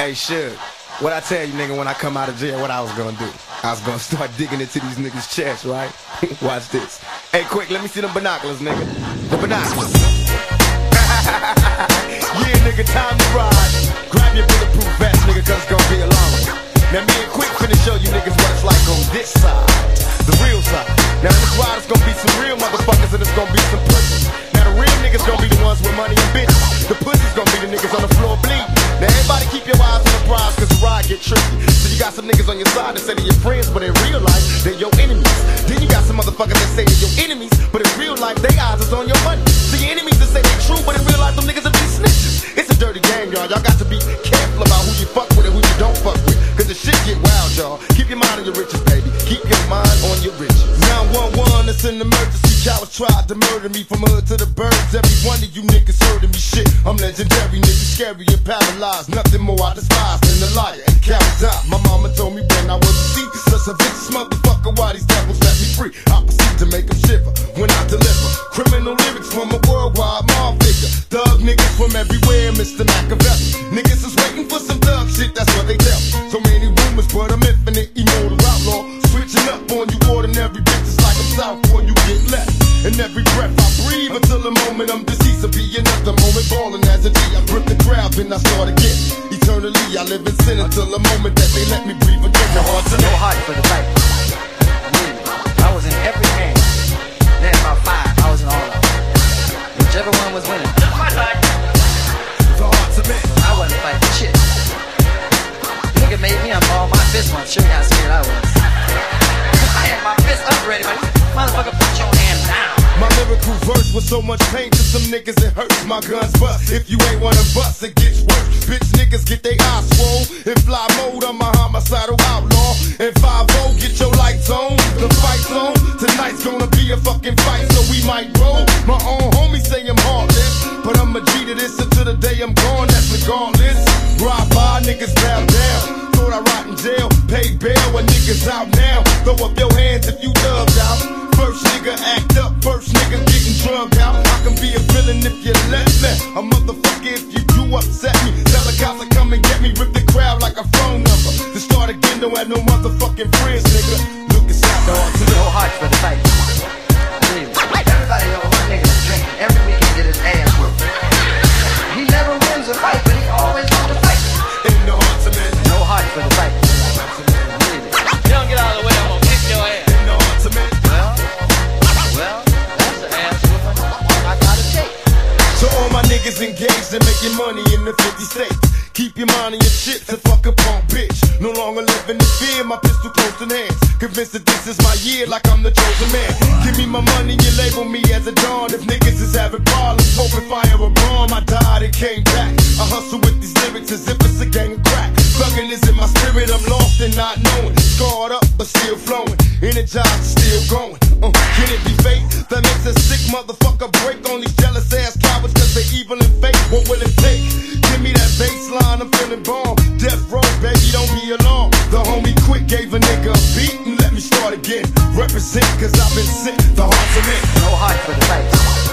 Hey, Suge, what I tell you, nigga, when I come out of jail, what I was gonna do? I was gonna start digging into these niggas' chests, right? Watch this. Hey, quick, let me see them binoculars, nigga. The binoculars. Yeah, nigga, time to ride. Grab your bulletproof vest, nigga, cause it's gonna be a long one. Now, me and Quick finna show you niggas what it's like on this side. The real side. Now, this ride is gonna be some real motherfuckers and it's gonna be some pussies. Now, the real niggas gonna be the ones with money and bitches. The pussies gonna be the niggas on the floor bleeding. Now, everybody keep your eyes on the prize cause the ride get tricky. So you got some niggas on your side that say they're your friends, but in real life, they're your enemies. Then you got some motherfuckers that say they're your enemies, but in real life, their eyes is on your money. So your enemies that say they're true, but in real life, them niggas will be snitches. It's a dirty game, y'all. Y'all got to be careful about who you fuck with and who you don't fuck with. Cause the shit get wild, y'all. Keep your mind on your riches, baby. Keep your mind on your riches. 911, it's an emergency. Cowards tried to murder me from hood to the birds. Every one of you niggas heard of me, shit. I'm legendary, niggas scary and paralyzed. Nothing more I despise than the liar and cowards out. My mama told me when I was a seed, such a vicious motherfucker, why these devils set me free? I proceed to make them shiver when I deliver criminal lyrics from a worldwide mob figure. Thug niggas from everywhere, Mr. Machiavelli. Niggas is waiting for some thug shit, that's what they tell me. So many rumors, but I'm infinite, immortal outlaw. Switching up on you ordinary bitches like I'm south before you get left. And every breath I breathe until the moment I'm deceased. Will be another moment balling as a G. I grip the crowd, then I start again. Eternally, I live in sin until the moment that they let me breathe again. No heart for the fight. I was in every game. Then about 5, I was in all of them. Whichever one was winning. My side. The heart's a man. I wasn't fighting shit. Nigga made me unball my fist once. Show you how scared I was. I had my fist up ready, but motherfucker, put your hand down. My lyrical verse was so much pain to some niggas it hurts. My guns bust. If you ain't wanna bust, it gets worse. Bitch niggas get they eyes swole. In fly mode, I'm a homicidal outlaw. And 5-0, get your lights on. The fight's on. Tonight's gonna be a fucking fight, so we might roll. My own homies say I'm heartless, but I'm a G to this until the day I'm gone. That's regardless. Ride by, niggas bow down. Thought I rot in jail, pay bail when niggas out now. Throw up your hands if you dubbed out. First nigga act up, first nigga getting drugged out. I can be a villain if you let me. A motherfucker if you do upset me. Tell the cops to come and get me, rip the crowd like a phone number. To start again, don't have no motherfucking friends, nigga. Look us out, dog. No heart for the fight. Everybody know my nigga's drinking. Every weekend get his ass whooped. He never wins a fight, but he always wants to fight. In the hearts of men. No heart for the fight. You don't get out of the way, I'm gonna kick your ass. In the hearts of men. Well, that's the ass whooping I gotta take. So all my niggas engaged in making money in the 50 states. Keep your mind on your shit and fuck a punk bitch. No longer living in fear, my pistol close in hands. Convinced that this is my year like I'm the chosen man. Give me my money, you label me as a dawn. If niggas is having problems, open fire a bomb. I died and came back. I hustle with these lyrics as if it's a gang of crack. Thuggin' is in my spirit, I'm lost and not knowing. Scarred up but still flowing. Energized, still going. Can it be fate that makes a sick motherfucker break on these jealous ass cowards cause they evil and fake? What will it take? Give me that baseline, I'm feeling bomb. Death row, baby, don't be alarmed. The homie Quick gave a nigga a beat and let me start again. Represent cause I've been sent, the heart's a man. No heart for the fight.